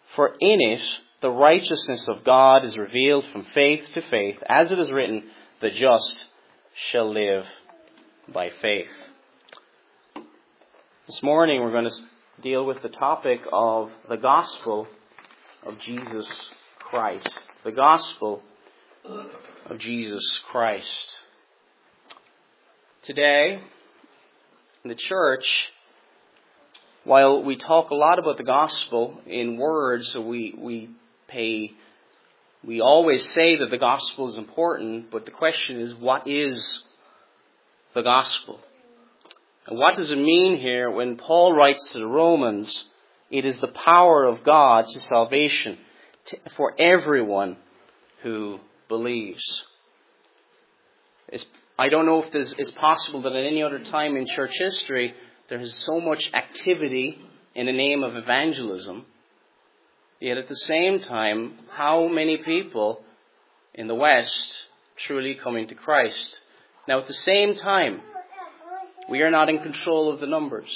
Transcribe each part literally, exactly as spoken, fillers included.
For in it the righteousness of God is revealed from faith to faith, as it is written, the just shall live by faith. This morning we're going to deal with the topic of the gospel of Jesus Christ. The gospel of Jesus Christ. Today, in the church, while we talk a lot about the gospel in words, we we pay, we always say that the gospel is important, but the question is, what is the gospel? And what does it mean here when Paul writes to the Romans, it is the power of God to salvation to, for everyone who believes? It's, I don't know if this, it's possible that at any other time in church history there is so much activity in the name of evangelism, yet at the same time, how many people in the West truly coming to Christ? Now at the same time, we are not in control of the numbers.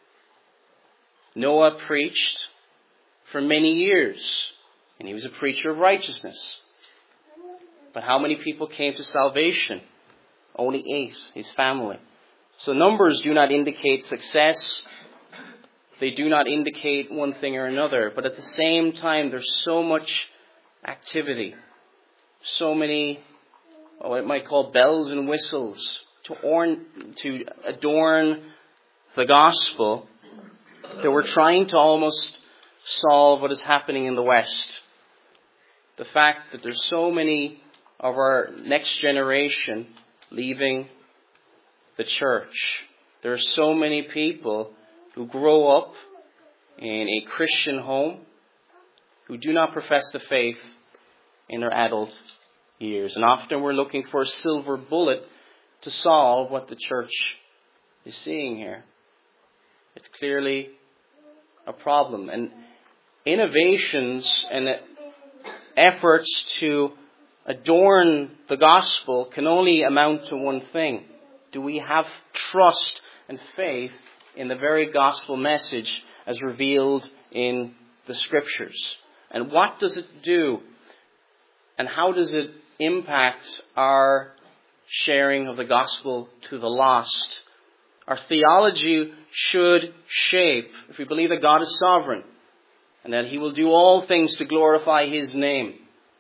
Noah preached for many years, and he was a preacher of righteousness. But how many people came to salvation? Only eight, his family. So numbers do not indicate success. They do not indicate one thing or another. But at the same time, there's so much activity. So many, what it might call bells and whistles to, orn, to adorn the gospel, that we're trying to almost solve what is happening in the West. The fact that there's so many of our next generation leaving the church. There are so many people who grow up in a Christian home who do not profess the faith in their adult years. And often we're looking for a silver bullet to solve what the church is seeing here. It's clearly a problem. And innovations and efforts to adorn the gospel can only amount to one thing. Do we have trust and faith in the very gospel message as revealed in the Scriptures? And what does it do? And how does it impact our sharing of the gospel to the lost? Our theology should shape, if we believe that God is sovereign and that He will do all things to glorify His name.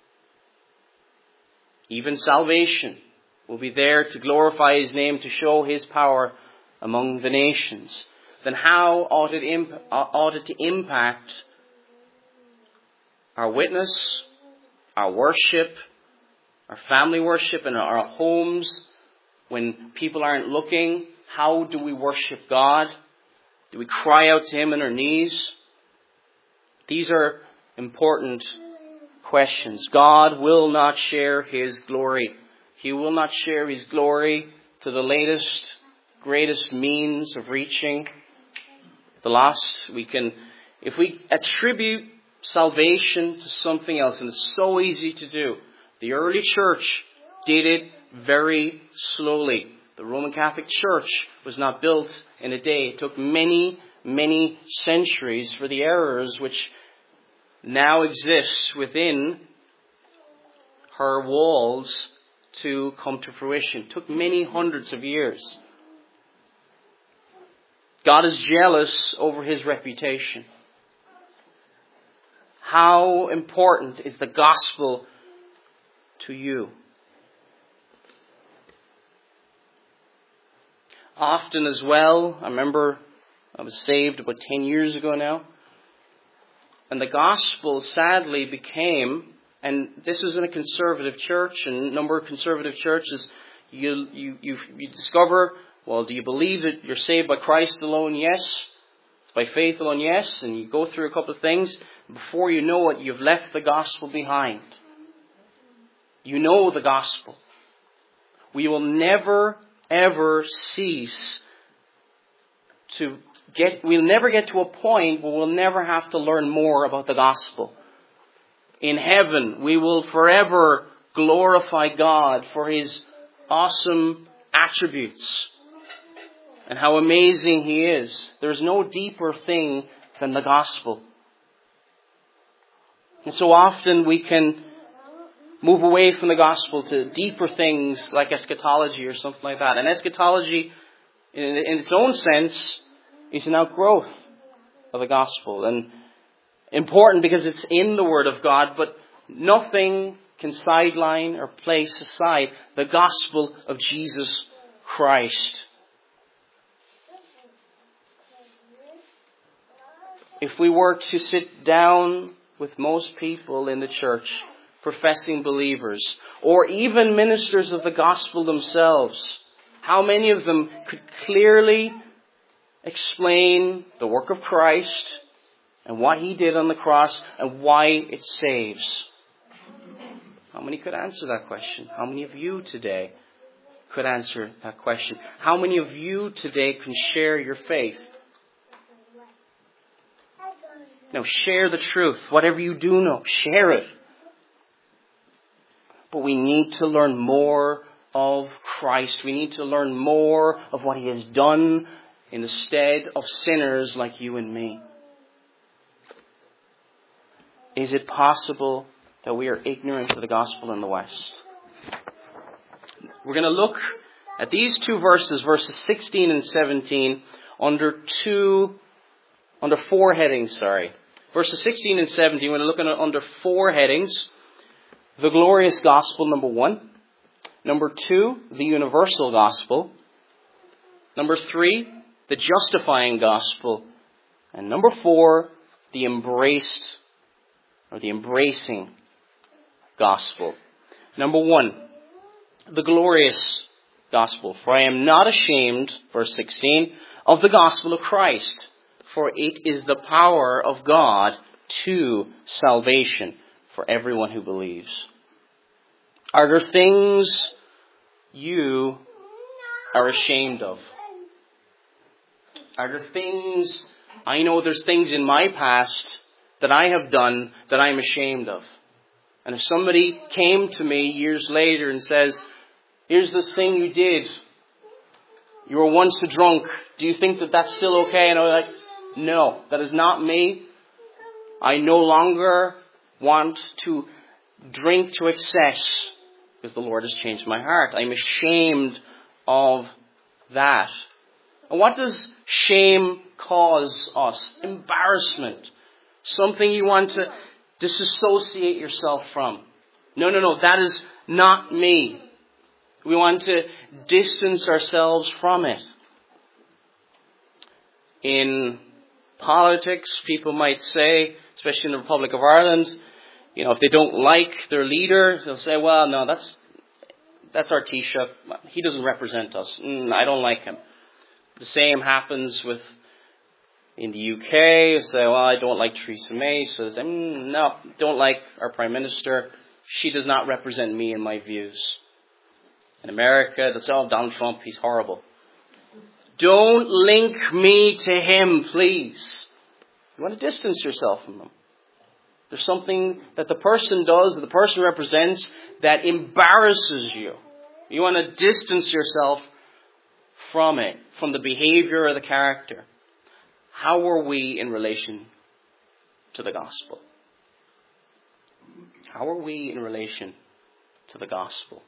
Even salvation will be there to glorify His name, to show His power among the nations. Then how ought it, imp- ought it to impact our witness, our worship, our family worship, and our homes when people aren't looking? How do we worship God? Do we cry out to Him on our knees? These are important questions. God will not share His glory. He will not share His glory to the latest, greatest means of reaching the lost. We can, if we attribute salvation to something else, and it's so easy to do. The early church did it very slowly. The Roman Catholic Church was not built in a day. It took many, many centuries for the errors which now exist within her walls to come to fruition. It took many hundreds of years. God is jealous over His reputation. How important is the gospel to you? Often as well, I remember I was saved about ten years ago now, and the gospel sadly became, and this was in a conservative church, and a number of conservative churches, you you you, you discover, well, do you believe that you're saved by Christ alone? Yes. It's by faith alone? Yes. And you go through a couple of things. Before you know it, you've left the gospel behind. You know the gospel. We will never, ever cease to get, we'll never get to a point where we'll never have to learn more about the gospel. In heaven, we will forever glorify God for His awesome attributes and how amazing He is. There's no deeper thing than the gospel. And so often we can move away from the gospel to deeper things like eschatology or something like that. And eschatology, in, in its own sense, is an outgrowth of the gospel. And important because it's in the Word of God, but nothing can sideline or place aside the gospel of Jesus Christ. If we were to sit down with most people in the church, professing believers, or even ministers of the gospel themselves, how many of them could clearly explain the work of Christ and what He did on the cross and why it saves? How many could answer that question? How many of you today could answer that question? How many of you today can share your faith? Now, share the truth. Whatever you do know, share it. But we need to learn more of Christ. We need to learn more of what He has done in the stead of sinners like you and me. Is it possible that we are ignorant of the gospel in the West? We're going to look at these two verses, verses sixteen and seventeen, under two, under four headings, sorry. Verses sixteen and seventeen, we're looking at under four headings. The glorious gospel, number one. Number two, the universal gospel. Number three, the justifying gospel. And number four, the embraced, or the embracing gospel. Number one, the glorious gospel. For I am not ashamed, verse sixteen, of the gospel of Christ. For it is the power of God to salvation for everyone who believes. Are there things you are ashamed of? Are there things, I know there's things in my past that I have done that I'm ashamed of. And if somebody came to me years later and says, here's this thing you did. You were once a drunk. Do you think that that's still okay? And I was like, no, that is not me. I no longer want to drink to excess because the Lord has changed my heart. I'm ashamed of that. And what does shame cause us? Embarrassment. Something you want to disassociate yourself from. No, no, no, that is not me. We want to distance ourselves from it. In politics, people might say, especially in the Republic of Ireland, you know, if they don't like their leader, they'll say, well, no, that's that's our Taoiseach. He doesn't represent us. Mm, I don't like him. The same happens with in the U K. They say, well, I don't like Theresa May. So they say, mm, no, don't like our Prime Minister. She does not represent me and my views. In America, they'll say, oh, Donald Trump, he's horrible. Don't link me to him, please. You want to distance yourself from him. There's something that the person does, that the person represents, that embarrasses you. You want to distance yourself from it, from the behavior or the character. How are we in relation to the gospel? How are we in relation to the gospel?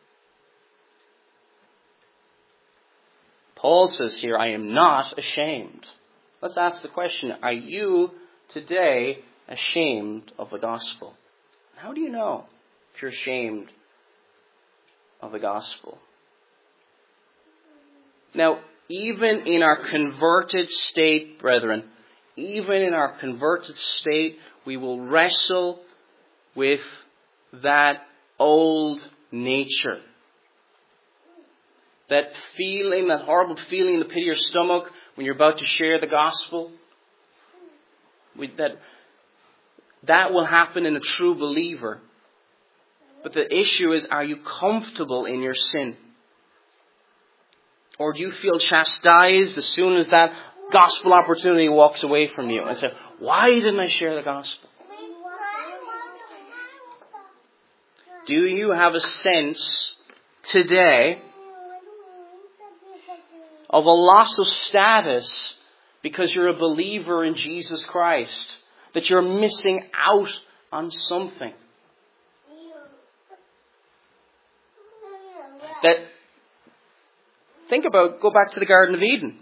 Paul says here, I am not ashamed. Let's ask the question, are you today ashamed of the gospel? How do you know if you're ashamed of the gospel? Now, even in our converted state, brethren, even in our converted state, we will wrestle with that old nature. That feeling, that horrible feeling in the pit of your stomach when you're about to share the gospel. With that, that will happen in a true believer. But the issue is, are you comfortable in your sin? Or do you feel chastised as soon as that gospel opportunity walks away from you? And say, why didn't I share the gospel? Do you have a sense today of a loss of status because you're a believer in Jesus Christ? That you're missing out on something. That, think about, go back to the Garden of Eden.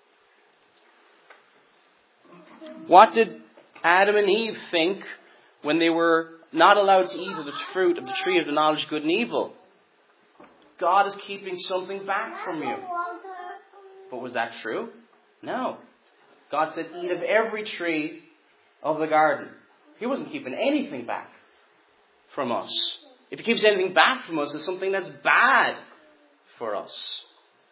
What did Adam and Eve think when they were not allowed to eat of the fruit of the tree of the knowledge of good and evil? God is keeping something back from you. But was that true? No. God said, eat of every tree of the garden. He wasn't keeping anything back from us. If He keeps anything back from us, it's something that's bad for us.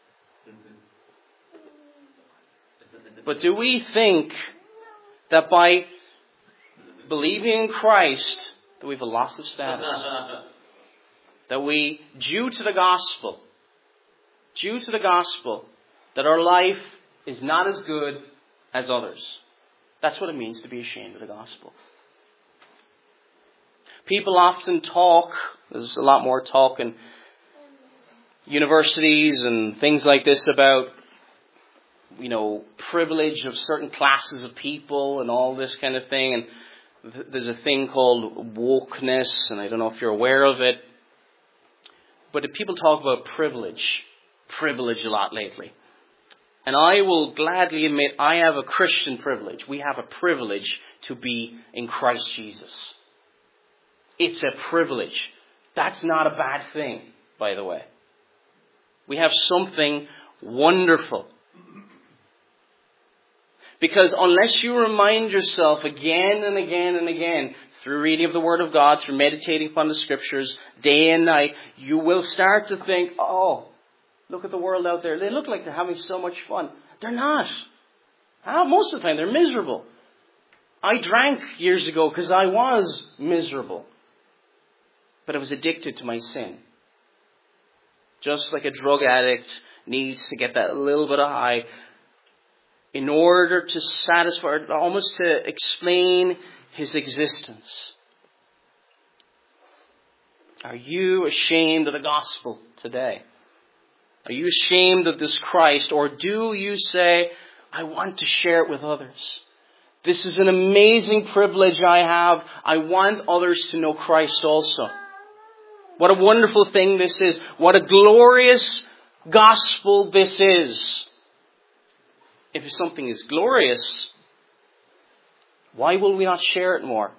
But do we think that by believing in Christ, that we have a loss of status? That we, due to the gospel, due to the gospel, that our life is not as good as others. That's what it means to be ashamed of the gospel. People often talk, there's a lot more talk in universities and things like this about, you know, privilege of certain classes of people and all this kind of thing. And th- there's a thing called wokeness, and I don't know if you're aware of it. But if people talk about privilege, privilege a lot lately. And I will gladly admit I have a Christian privilege. We have a privilege to be in Christ Jesus. It's a privilege. That's not a bad thing, by the way. We have something wonderful. Because unless you remind yourself again and again and again, through reading of the Word of God, through meditating upon the Scriptures, day and night, you will start to think, oh, look at the world out there. They look like they're having so much fun. They're not. How? Most of the time, they're miserable. I drank years ago because I was miserable. But I was addicted to my sin. Just like a drug addict needs to get that little bit of high in order to satisfy, almost to explain his existence. Are you ashamed of the gospel today? Are you ashamed of this Christ? Or do you say, I want to share it with others? This is an amazing privilege I have. I want others to know Christ also. What a wonderful thing this is. What a glorious gospel this is. If something is glorious, why will we not share it more?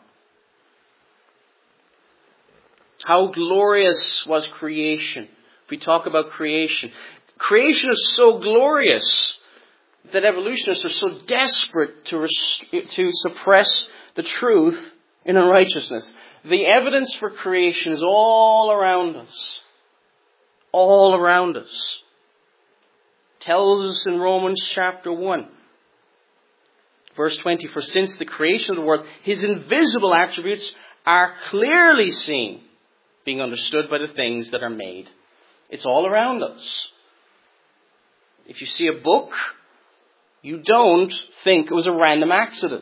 How glorious was creation. If we talk about creation, creation is so glorious that evolutionists are so desperate to, res- to suppress the truth in unrighteousness. The evidence for creation is all around us. All around us. Tells us in Romans chapter one. Verse twenty, for since the creation of the world, His invisible attributes are clearly seen, being understood by the things that are made. It's all around us. If you see a book, you don't think it was a random accident.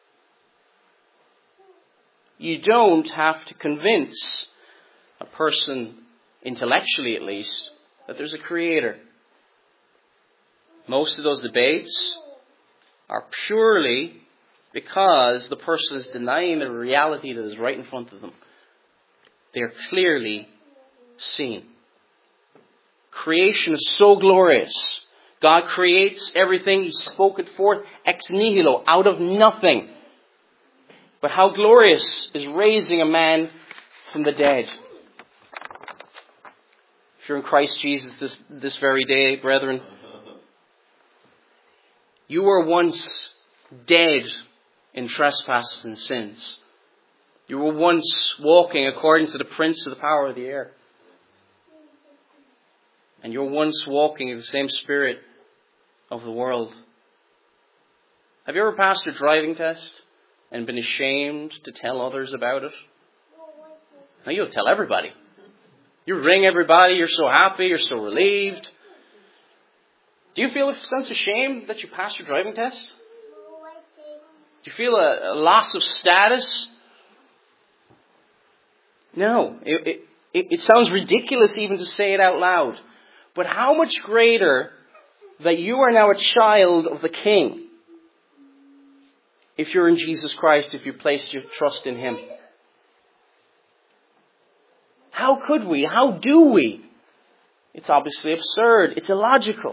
You don't have to convince a person, intellectually at least, that there's a creator. Most of those debates are purely because the person is denying the reality that is right in front of them. They are clearly seen. Creation is so glorious. God creates everything. He spoke it forth ex nihilo, out of nothing. But how glorious is raising a man from the dead. If you're in Christ Jesus this, this very day, brethren, you were once dead in trespasses and sins. You were once walking according to the prince of the power of the air. And you were once walking in the same spirit of the world. Have you ever passed a driving test and been ashamed to tell others about it? Now you'll tell everybody. You ring everybody, you're so happy, you're so relieved. Do you feel a sense of shame that you passed your driving test? Do you feel a, a loss of status? No. It, it, it sounds ridiculous even to say it out loud. But how much greater that you are now a child of the King if you're in Jesus Christ, if you place your trust in Him. How could we? How do we? It's obviously absurd. It's illogical.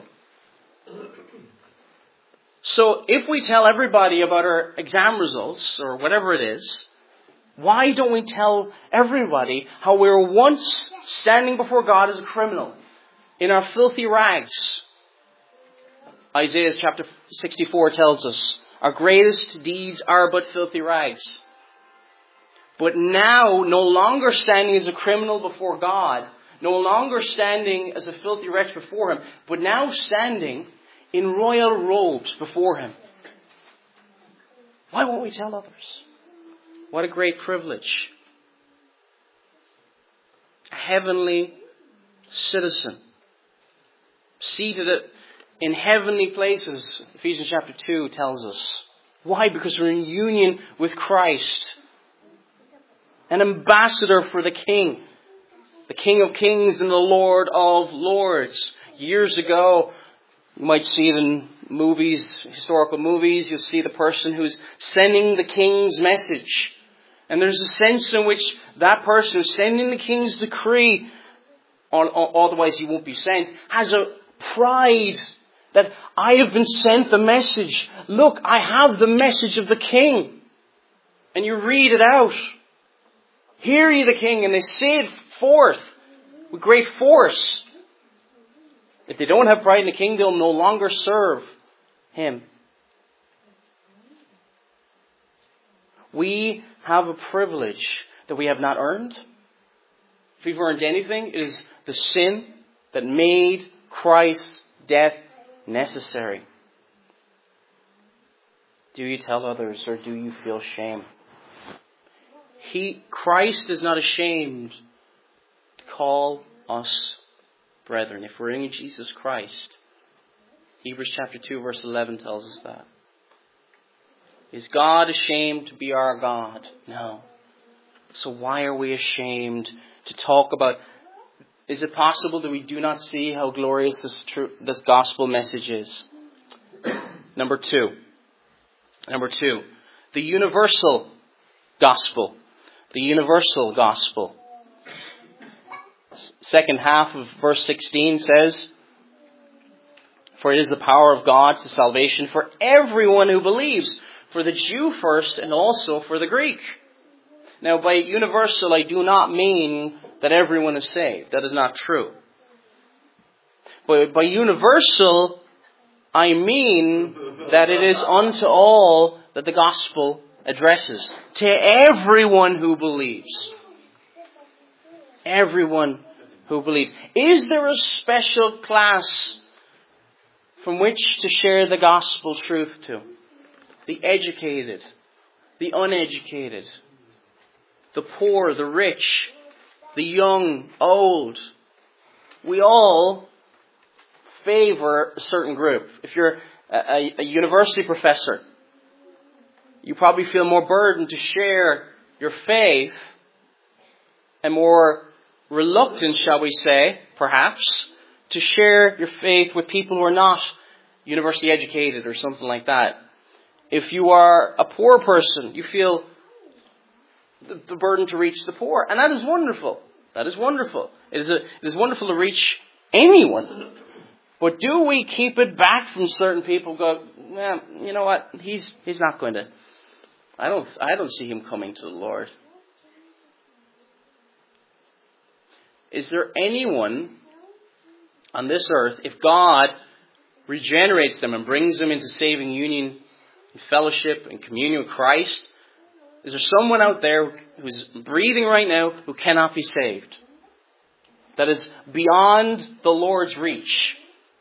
So if we tell everybody about our exam results or whatever it is, why don't we tell everybody how we were once standing before God as a criminal in our filthy rags? Isaiah chapter sixty-four tells us, our greatest deeds are but filthy rags. But now, no longer standing as a criminal before God, no longer standing as a filthy wretch before Him, but now standing in royal robes before Him. Why won't we tell others? What a great privilege. A heavenly citizen. Seated in heavenly places, Ephesians chapter two tells us. Why? Because we're in union with Christ. An ambassador for the King. The King of Kings and the Lord of Lords. Years ago, you might see it in movies, historical movies, you'll see the person who's sending the King's message. And there's a sense in which that person who's sending the King's decree, otherwise he won't be sent, has a pride that I have been sent the message. Look, I have the message of the King. And you read it out. Hear ye the King, and they say it forth with great force. If they don't have pride in the King, they'll no longer serve Him. We have a privilege that we have not earned. If we've earned anything, it is the sin that made Christ's death necessary. Do you tell others, or do you feel shame? He, Christ is not ashamed to call us brethren. If we're in Jesus Christ, Hebrews chapter two verse eleven tells us that. Is God ashamed to be our God? No. So why are we ashamed to talk about? Is it possible that we do not see how glorious this true, this gospel message is? Number two. Number two. The universal gospel. The universal gospel. Second half of verse sixteen says, for it is the power of God to salvation for everyone who believes, for the Jew first and also for the Greek. Now, by universal, I do not mean that everyone is saved. That is not true. But by universal, I mean that it is unto all that the gospel addresses. To everyone who believes. Everyone who believes. Is there a special class from which to share the gospel truth to? The educated, the uneducated, the poor, the rich, the young, old. We all favor a certain group. If you're a, a, a university professor, you probably feel more burdened to share your faith and more reluctant, shall we say, perhaps, to share your faith with people who are not university educated or something like that. If you are a poor person, you feel the, the burden to reach the poor. And that is wonderful. That is wonderful. It is, a, it is wonderful to reach anyone. But do we keep it back from certain people? Go, well, you know what? He's he's not going to. I don't I don't see him coming to the Lord. Is there anyone on this earth, if God regenerates them and brings them into saving union, and fellowship and communion with Christ, is there someone out there who's breathing right now who cannot be saved? That is beyond the Lord's reach?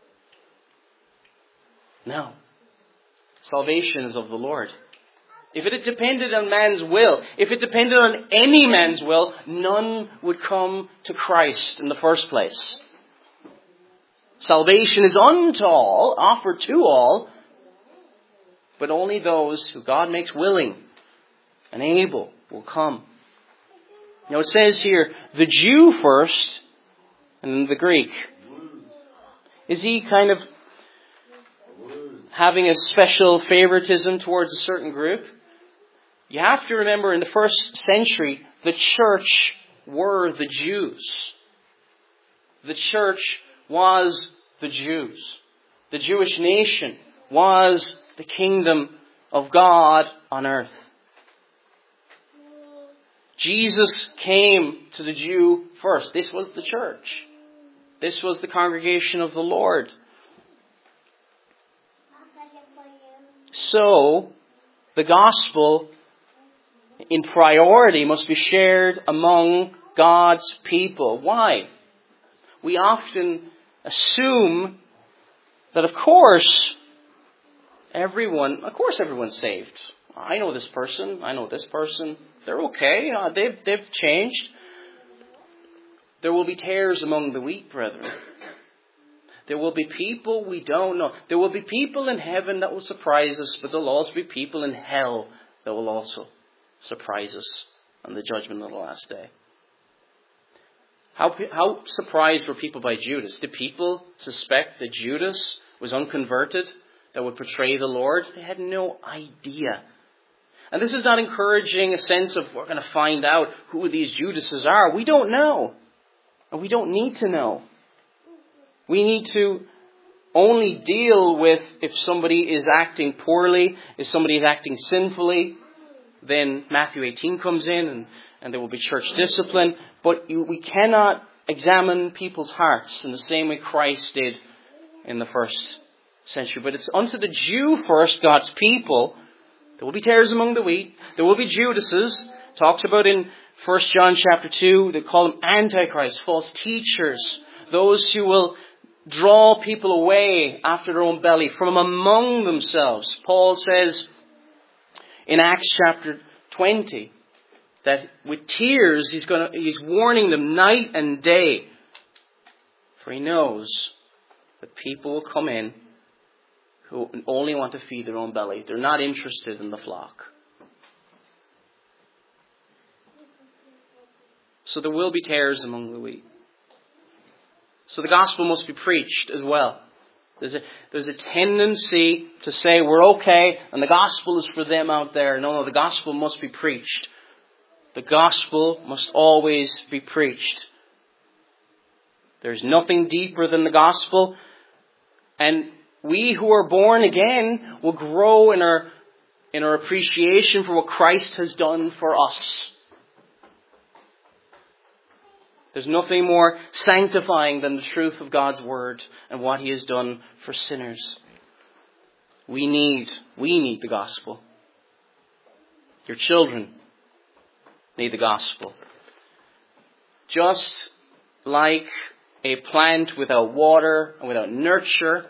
No. Salvation is of the Lord. If it had depended on man's will, if it depended on any man's will, none would come to Christ in the first place. Salvation is unto all, offered to all, but only those who God makes willing and able will come. Now it says here, the Jew first and then the Greek. Is he kind of having a special favoritism towards a certain group? You have to remember in the first century, the church were the Jews. The church was the Jews. The Jewish nation was the kingdom of God on earth. Jesus came to the Jew first. This was the church. This was the congregation of the Lord. So, the gospel in priority must be shared among God's people. Why? We often assume that of course everyone, of course everyone's saved. I know this person, I know this person. They're okay. Uh, they've, they've changed. There will be tares among the wheat, brethren. There will be people we don't know. There will be people in heaven that will surprise us, but there will also be people in hell that will also surprise us on the judgment of the last day. How, how surprised were people by Judas? Did people suspect that Judas was unconverted, that would betray the Lord? They had no idea. And this is not encouraging a sense of we're going to find out who these Judases are. We don't know. And we don't need to know. We need to only deal with if somebody is acting poorly, if somebody is acting sinfully. Then Matthew eighteen comes in and, and there will be church discipline. But you, we cannot examine people's hearts in the same way Christ did in the first century. But it's unto the Jew first, God's people. There will be tares among the wheat. There will be Judases. Talks about in First John chapter two, they call them antichrists, false teachers. Those who will draw people away after their own belly from among themselves. Paul says in Acts chapter twenty that with tears he's going to, he's warning them night and day. For he knows that people will come in who only want to feed their own belly. They're not interested in the flock. So there will be tares among the wheat. So the gospel must be preached as well. There's a, there's a tendency to say we're okay and the gospel is for them out there. No, no, the gospel must be preached. The gospel must always be preached. There's nothing deeper than the gospel. And we who are born again will grow in our, in our appreciation for what Christ has done for us. There's nothing more sanctifying than the truth of God's word and what He has done for sinners. We need, we need the gospel. Your children need the gospel. Just like a plant without water and without nurture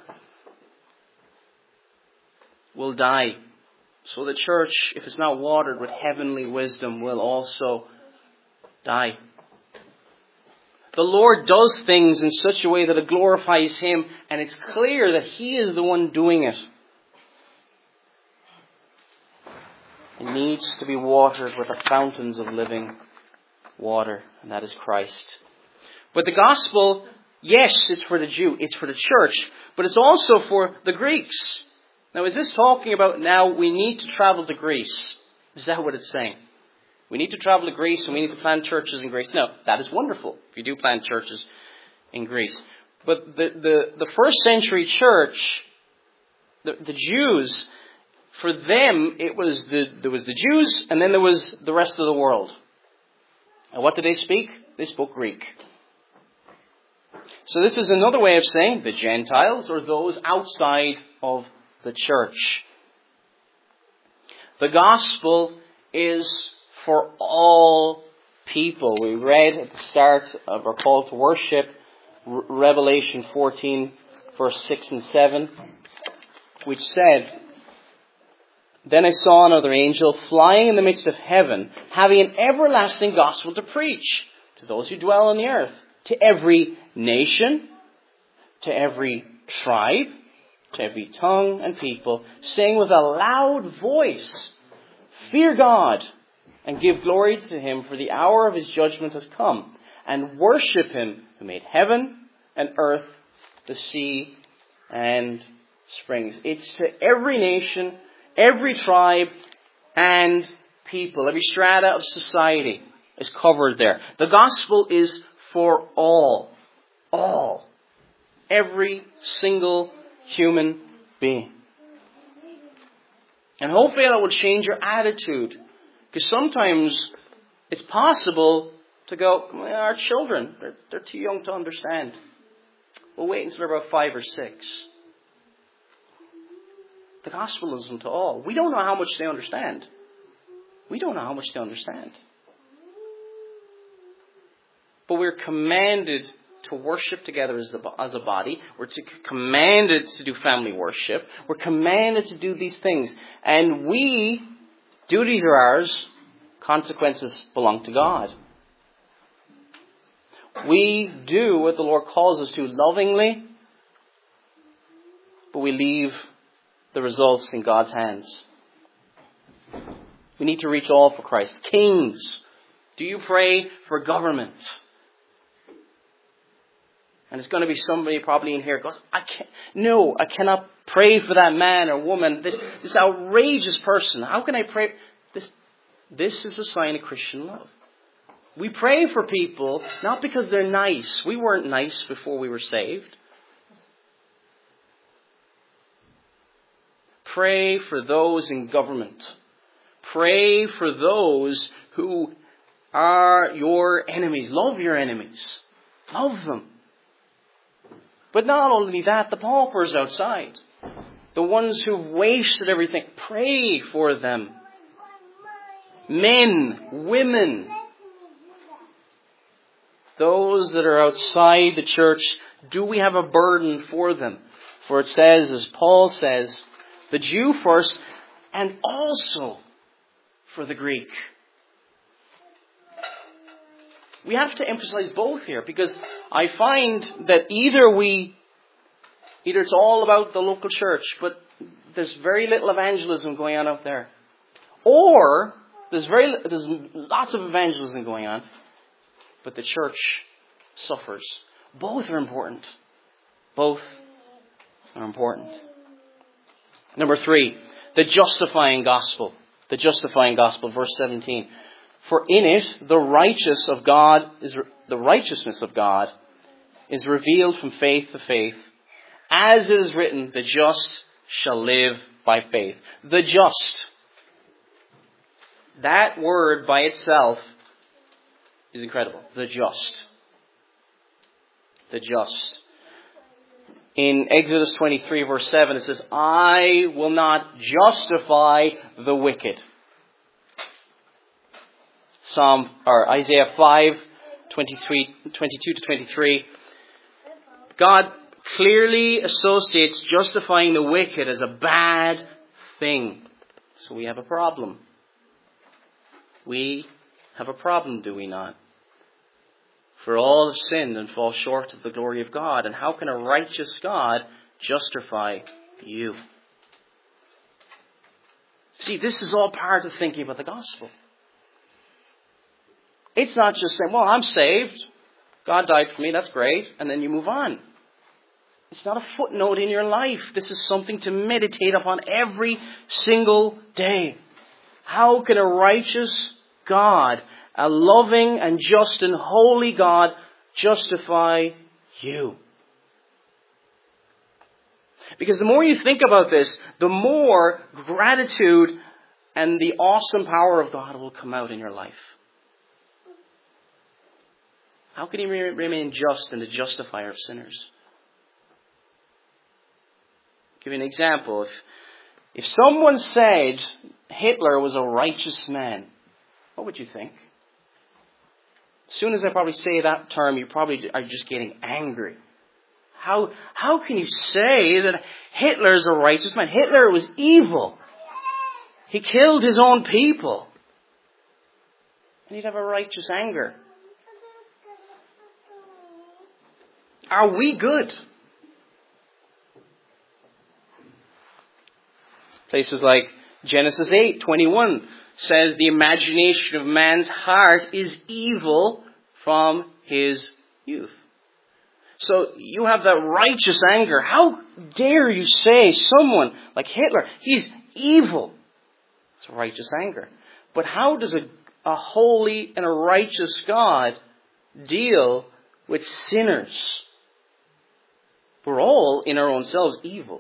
will die. So the church, if it's not watered with heavenly wisdom, will also die. The Lord does things in such a way that it glorifies Him, and it's clear that He is the one doing it. It needs to be watered with the fountains of living water, and that is Christ. But the gospel, yes, it's for the Jew, it's for the church, but it's also for the Greeks. Now, is this talking about now we need to travel to Greece? Is that what it's saying? We need to travel to Greece and we need to plant churches in Greece. No, that is wonderful if you do plant churches in Greece. But the, the, the first century church, the, the Jews, for them, it was the, there was the Jews and then there was the rest of the world. And what did they speak? They spoke Greek. So this is another way of saying the Gentiles or those outside of the church. The gospel is for all people. We read at the start of our call to worship, Revelation fourteen, verse six and seven, which said, "Then I saw another angel flying in the midst of heaven, having an everlasting gospel to preach to those who dwell on the earth, to every nation, to every tribe, to every tongue and people, saying with a loud voice, 'Fear God, and give glory to Him, for the hour of His judgment has come. And worship Him who made heaven and earth, the sea and springs.'" It's to every nation, every tribe and people, every strata of society. is covered there. The gospel is for all. All. Every single human being. And hopefully that will change your attitude. Because sometimes it's possible to go, well, our children, they're, they're too young to understand. We'll wait until they're about five or six. The gospel isn't to all. We don't know how much they understand. We don't know how much they understand. But we're commanded to worship together as, the, as a body. We're to, commanded to do family worship. We're commanded to do these things. And we, duties are ours, consequences belong to God. We do what the Lord calls us to lovingly, but we leave the results in God's hands. We need to reach all for Christ. Kings, do you pray for government? And it's going to be somebody probably in here who goes, I can't, no, I cannot pray for that man or woman, this, this outrageous person. How can I pray? This, this is a sign of Christian love. We pray for people, not because they're nice. We weren't nice before we were saved. Pray for those in government. Pray for those who are your enemies. Love your enemies. Love them. But not only that, the paupers outside. The ones who've wasted everything. Pray for them. Men, women. Those that are outside the church, do we have a burden for them? For it says, as Paul says, the Jew first and also for the Greek. We have to emphasize both here because I find that either we, either it's all about the local church, but there's very little evangelism going on out there. Or there's very, there's lots of evangelism going on, but the church suffers. Both are important. Both are important. Number three, the justifying gospel. The justifying gospel, verse seventeen. For in it the righteous of God is the righteousness of God is revealed from faith to faith, as it is written, the just shall live by faith. The just. That word by itself is incredible. The just. The just. In Exodus twenty-three verse seven it says, I will not justify the wicked. Psalm or Isaiah five, twenty-three, twenty-two to twenty-three. God clearly associates justifying the wicked as a bad thing. So we have a problem. We have a problem, do we not? For all have sinned and fall short of the glory of God. And how can a righteous God justify you? See, this is all part of thinking about the gospel. It's not just saying, well, I'm saved. God died for me. That's great. And then you move on. It's not a footnote in your life. This is something to meditate upon every single day. How can a righteous God, a loving and just and holy God, justify you? Because the more you think about this, the more gratitude and the awesome power of God will come out in your life. How can He remain just and the justifier of sinners? I'll give you an example. If, if someone said Hitler was a righteous man, what would you think? As soon as I probably say that term, you probably are just getting angry. How, how can you say that Hitler is a righteous man? Hitler was evil. He killed his own people. And he'd have a righteous anger. Are we good? Places like Genesis eight twenty-one says the imagination of man's heart is evil from his youth. So you have that righteous anger. How dare you say someone like Hitler, he's evil? It's a righteous anger. But how does a, a holy and a righteous God deal with sinners? We're all in our own selves evil.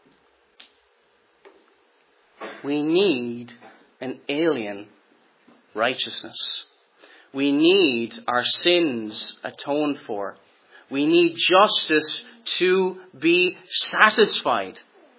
We need an alien righteousness. We need our sins atoned for. We need justice to be satisfied.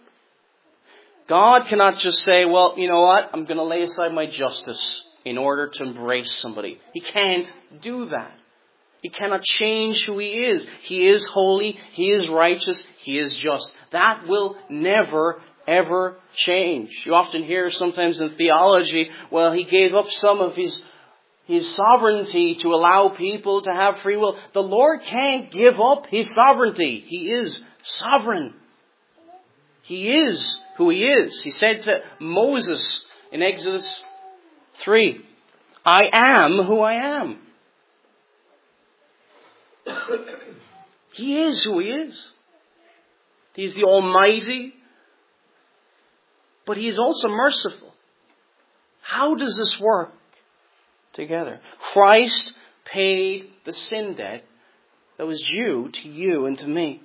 God cannot just say, well, you know what, I'm going to lay aside my justice in order to embrace somebody. He can't do that. He cannot change who He is. He is holy. He is righteous. He is just. That will never, ever change. You often hear sometimes in theology, well, He gave up some of His, His sovereignty to allow people to have free will. The Lord can't give up His sovereignty. He is sovereign. He is who He is. He said to Moses in Exodus three, I am who I am. He is who He is. He's the Almighty, but He is also merciful. How does this work together? Christ paid the sin debt that was due to you and to me.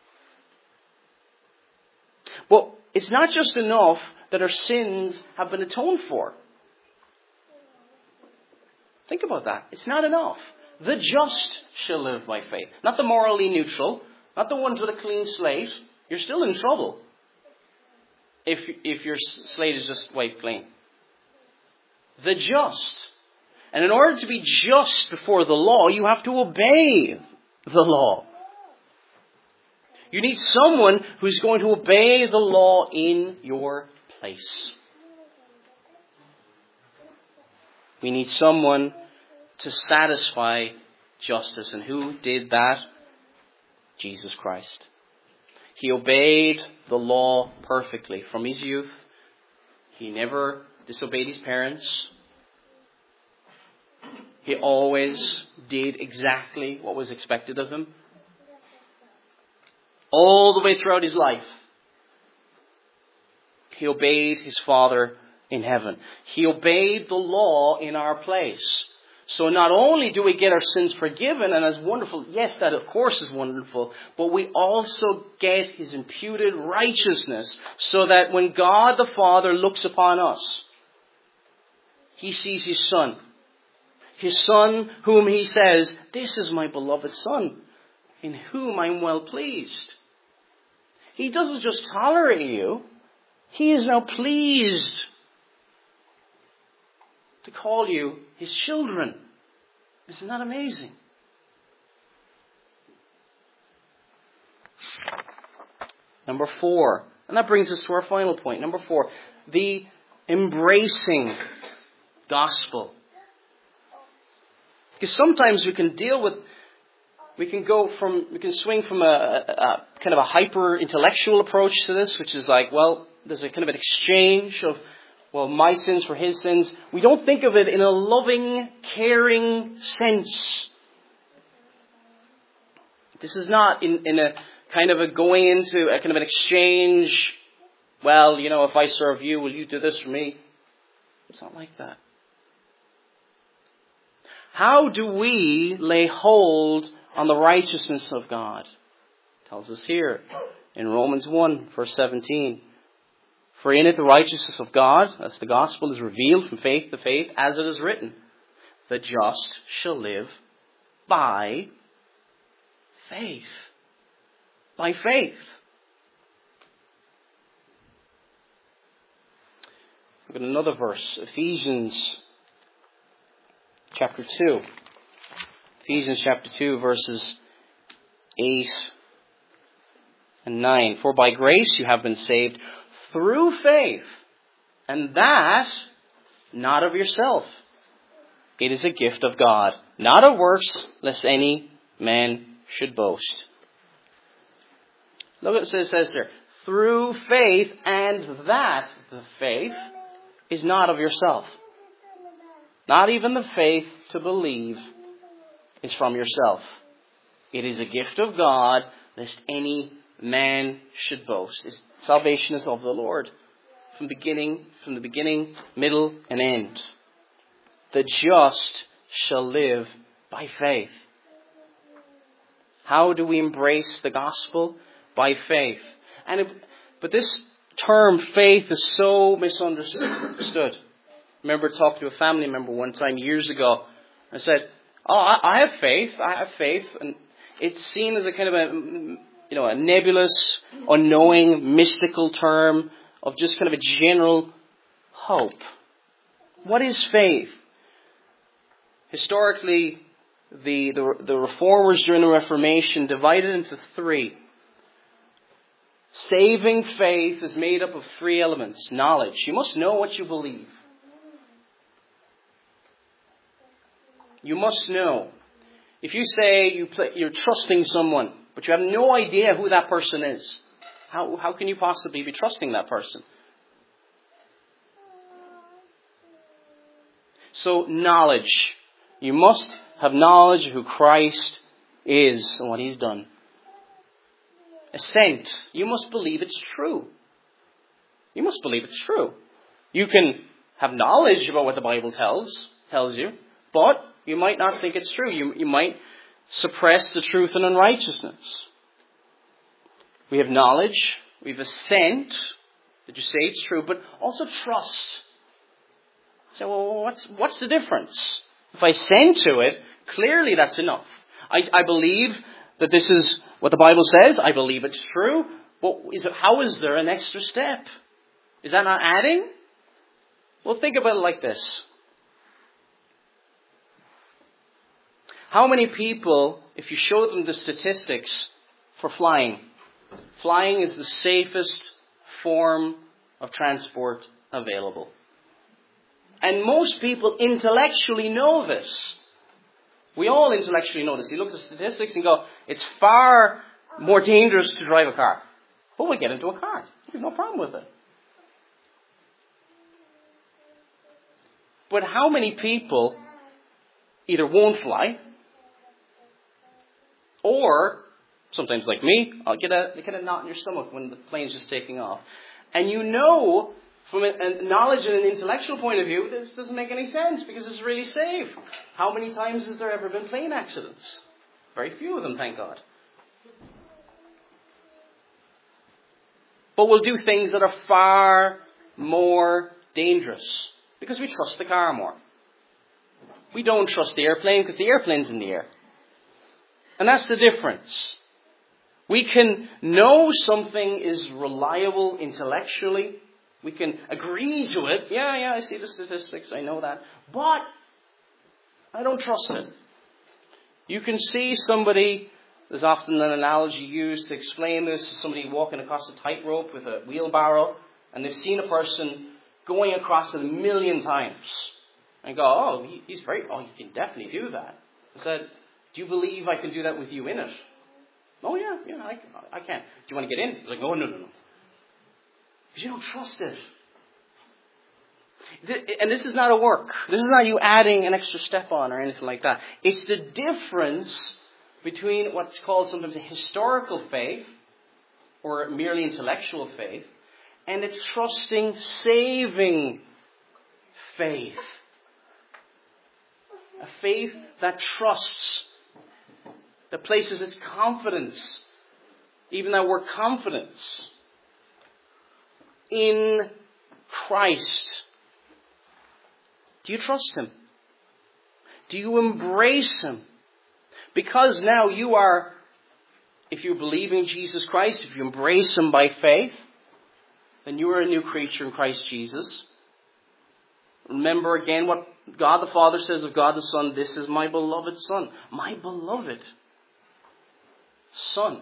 But it's not just enough that our sins have been atoned for. Think about that. It's not enough. The just shall live by faith. Not the morally neutral. Not the ones with a clean slate. You're still in trouble if, if your slate is just wiped clean. The just. And in order to be just before the law, you have to obey the law. You need someone who's going to obey the law in your place. We need someone to satisfy justice. And who did that? Jesus Christ. He obeyed the law perfectly from His youth. He never disobeyed His parents. He always did exactly what was expected of Him. All the way throughout His life. He obeyed His Father in heaven. He obeyed the law in our place. So not only do we get our sins forgiven, and as wonderful, yes, that of course is wonderful, but we also get His imputed righteousness, so that when God the Father looks upon us, He sees His Son. His Son whom He says, this is my beloved Son, in whom I'm well pleased. He doesn't just tolerate you. He is now pleased to call you His children. Isn't that amazing? Number four. And that brings us to our final point. Number four. The embracing gospel. Because sometimes we can deal with We can go from, we can swing from a, a, a kind of a hyper-intellectual approach to this, which is like, well, there's a kind of an exchange of, well, my sins for His sins. We don't think of it in a loving, caring sense. This is not in, in a kind of a going into a kind of an exchange. Well, you know, if I serve you, will you do this for me? It's not like that. How do we lay hold on the righteousness of God? It tells us here in Romans one, verse seventeen. For in it the righteousness of God, as the gospel is revealed from faith to faith, as it is written, the just shall live by faith. By faith. Look at another verse, Ephesians chapter two. Ephesians chapter two, verses eight and nine. For by grace you have been saved through faith, and that not of yourself. It is a gift of God, not of works, lest any man should boast. Look what it says there. Through faith, and that the faith is not of yourself. Not even the faith to believe is from yourself. It is a gift of God, lest any man should boast. It's, salvation is of the Lord. From beginning, from the beginning, middle, and end. the just shall live by faith. How do we embrace the gospel? By faith. And it, but this term faith is so misunderstood. I remember talking to a family member one time years ago. I said, "Oh, I, I have faith. I have faith," and it's seen as a kind of a, you know, a nebulous, unknowing, mystical term of just kind of a general hope. What is faith? Historically, the, the, the reformers during the Reformation divided into three. Saving faith is made up of three elements. Knowledge. You must know what you believe. You must know. If you say you play, you're trusting someone, but you have no idea who that person is, how, how can you possibly be trusting that person? So, knowledge. You must have knowledge of who Christ is and what He's done. Assent. You must believe it's true. You must believe it's true. You can have knowledge about what the Bible tells tells you, but you might not think it's true. You, you might suppress the truth in unrighteousness. We have knowledge. We have assent. That you say it's true, but also trust. So, well, what's what's the difference? If I assent to it, clearly that's enough. I, I believe that this is what the Bible says. I believe it's true. But is it, how is there an extra step? Is that not adding? Well, think about it like this. How many people, if you show them the statistics for flying, flying is the safest form of transport available. And most people intellectually know this. We all intellectually know this. You look at the statistics and go, it's far more dangerous to drive a car. But we get into a car. There's no problem with it. But how many people either won't fly, or sometimes like me, I'll get a, get a knot in your stomach when the plane's just taking off. And you know, from a, a knowledge and an intellectual point of view, this doesn't make any sense because it's really safe. How many times has there ever been plane accidents? Very few of them, thank God. But we'll do things that are far more dangerous because we trust the car more. We don't trust the airplane because the airplane's in the air. And that's the difference. We can know something is reliable intellectually. We can agree to it. Yeah, yeah, I see the statistics. I know that. But I don't trust it. You can see somebody, there's often an analogy used to explain this, somebody walking across a tightrope with a wheelbarrow, and they've seen a person going across it a million times. And go, oh, he, he's very, oh, he can definitely do that. I said, do you believe I can do that with you in it? Oh, yeah, yeah, I, I can. Do you want to get in? He's like, oh, no, no, no. Because you don't trust it. And this is not a work. This is not you adding an extra step on or anything like that. It's the difference between what's called sometimes a historical faith or merely intellectual faith and a trusting, saving faith. A faith that trusts, that places its confidence, even that word confidence, in Christ. Do you trust Him? Do you embrace Him? Because now you are, if you believe in Jesus Christ, if you embrace Him by faith, then you are a new creature in Christ Jesus. Remember again what God the Father says of God the Son, this is my beloved Son. My beloved Son.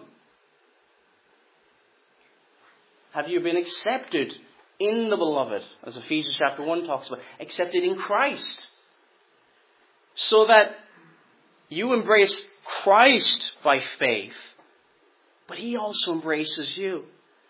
Have you been accepted in the beloved, as Ephesians chapter one talks about, accepted in Christ? So that you embrace Christ by faith, but He also embraces you.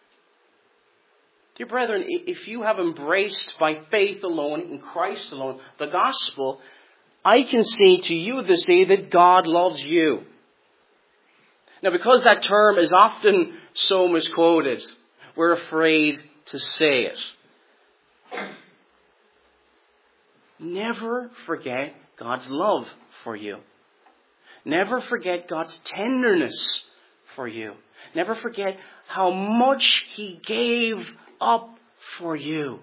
Dear brethren, if you have embraced by faith alone, in Christ alone, the gospel, I can say to you this day that God loves you. Now, because that term is often so misquoted, we're afraid to say it. never forget God's love for you. Never forget God's tenderness for you. Never forget how much He gave up for you.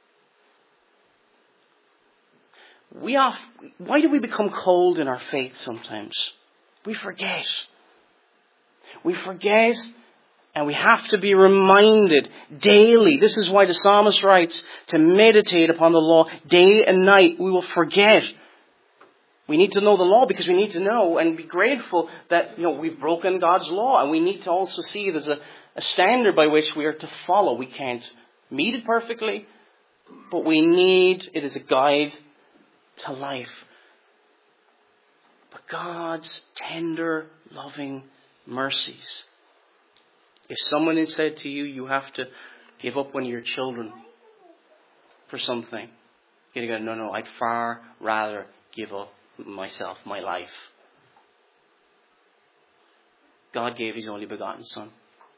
We off, why do we become cold in our faith sometimes? We forget. We forget, and we have to be reminded daily. This is why the psalmist writes to meditate upon the law day and night. We will forget. We need to know the law because we need to know and be grateful that, you know, we've broken God's law, and we need to also see it as a, a standard by which we are to follow. We can't meet it perfectly, but we need it as a guide to life. But God's tender, loving mercies. If someone had said to you, you have to give up one of your children for something, you'd go, no, no, I'd far rather give up myself, my life. God gave His only begotten Son,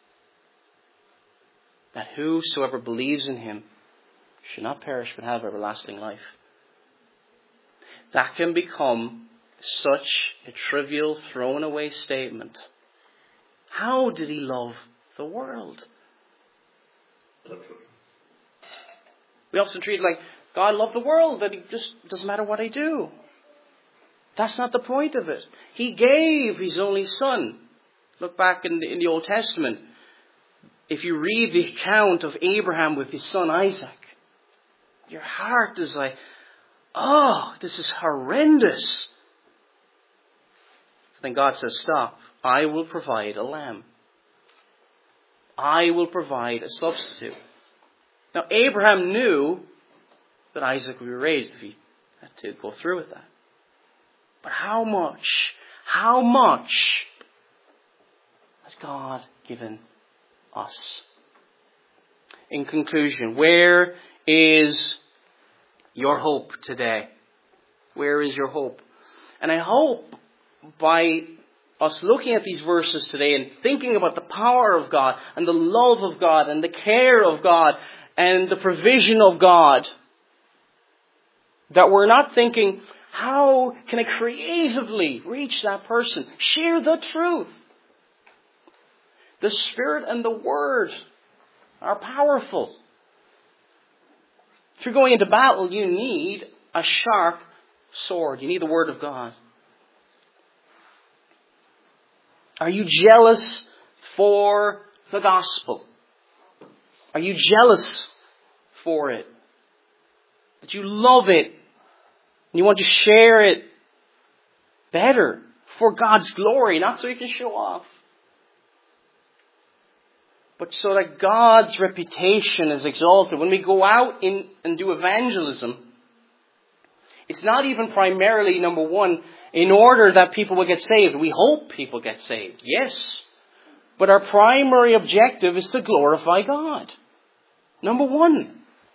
that whosoever believes in Him should not perish but have everlasting life. That can become such a trivial, thrown away statement. How did He love the world? We often treat it like God loved the world, that He just doesn't matter what I do. That's not the point of it. He gave His only Son. Look back in the, in the Old Testament. If you read the account of Abraham with his son Isaac, your heart is like, oh, this is horrendous. Then God says, stop. I will provide a lamb. I will provide a substitute. Now, Abraham knew that Isaac would be raised if he had to go through with that. But how much, how much has God given us? In conclusion, where is your hope today? Where is your hope? And I hope by us looking at these verses today and thinking about the power of God and the love of God and the care of God and the provision of God, that we're not thinking, how can I creatively reach that person? Share the truth. The Spirit and the Word are powerful. If you're going into battle, you need a sharp sword. You need the Word of God. Are you jealous for the gospel? Are you jealous for it? That you love it and you want to share it better for God's glory, not so you can show off, but so that God's reputation is exalted. When we go out in and do evangelism, it's not even primarily, number one, in order that people will get saved. We hope people get saved, yes. But our primary objective is to glorify God. Number one.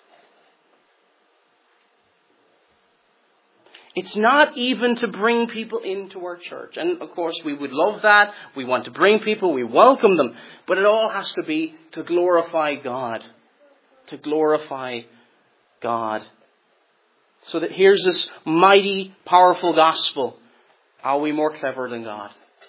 It's not even to bring people into our church. And of course, we would love that. We want to bring people. We welcome them. But it all has to be to glorify God. To glorify God. So that here's this mighty, powerful gospel. Are we more clever than God?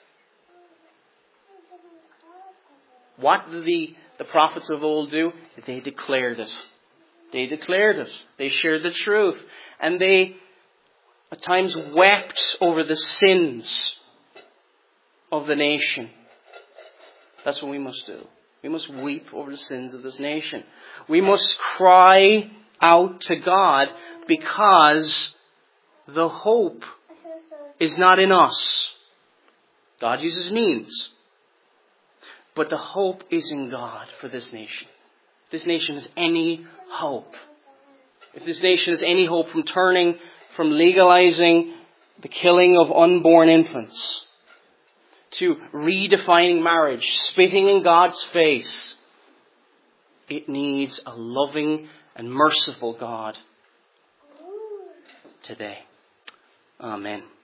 What did the, the prophets of old do? They declared it. They declared it. They shared the truth. And they at times wept over the sins of the nation. That's what we must do. We must weep over the sins of this nation. We must cry out to God because the hope is not in us. God uses means. But the hope is in God for this nation. If this nation has any hope, if this nation has any hope from turning from legalizing the killing of unborn infants to redefining marriage, spitting in God's face, it needs a loving and merciful God today. Amen.